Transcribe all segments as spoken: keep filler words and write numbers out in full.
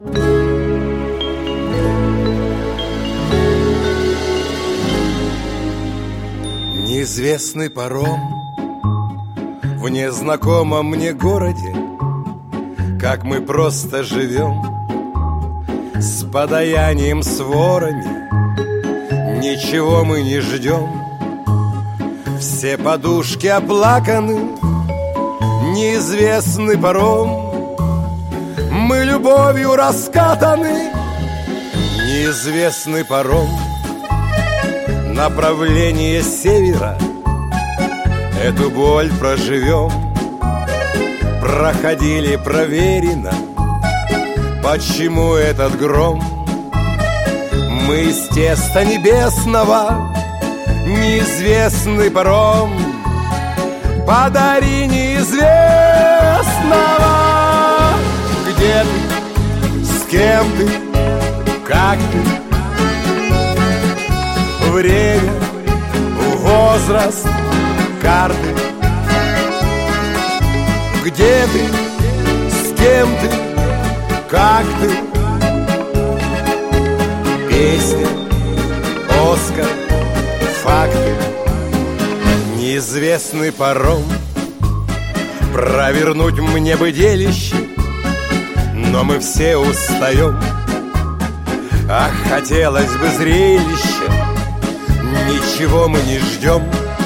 Неизвестный паром в незнакомом мне городе, как мы просто живем с подаянием, с ворами. Ничего мы не ждем, все подушки оплаканы. Неизвестный паром, мы любовью раскатаны. Неизвестный паром, направление севера. Эту боль проживем, проходили проверено. Почему этот гром? Мы из теста небесного. Неизвестный паром, подари неизвестного. Где ты? С кем ты? Как ты? Время, возраст, карты. Где ты? С кем ты? Как ты? Песня, Оскар, факты. Неизвестный паром, провернуть мне бы делище, но мы все устаем. Ах, хотелось бы зрелища, ничего мы не ждем.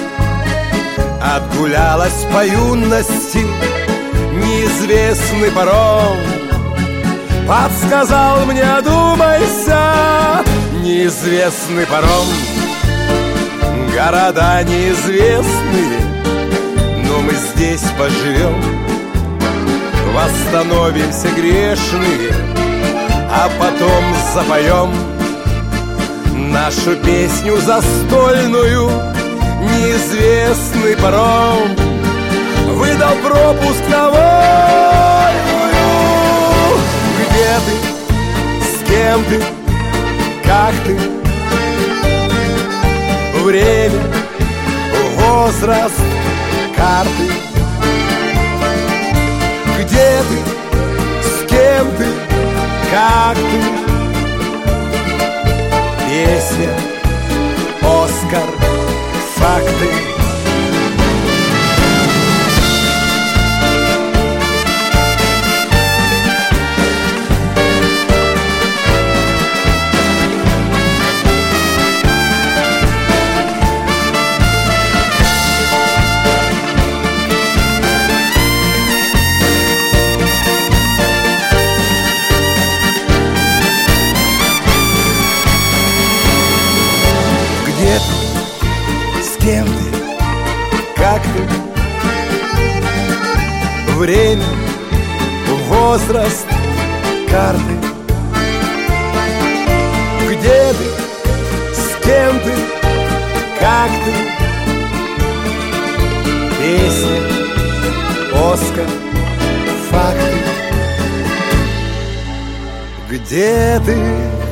Отгулялась по юности неизвестный паром, подсказал мне, одумайся. Неизвестный паром, города неизвестные, но мы здесь поживем, восстановимся грешные, а потом запоем нашу песню застольную. Неизвестный паром выдал пропуск на вольную. Где ты? С кем ты? Как ты? Время, возраст, карты. Где ты? С кем ты? Как ты? Песня, Оскар, факты. Где ты? С кем ты? Как ты? Время, возраст, карты. Где ты? С кем ты? Как ты? Песня, Оскар, факты. Где ты?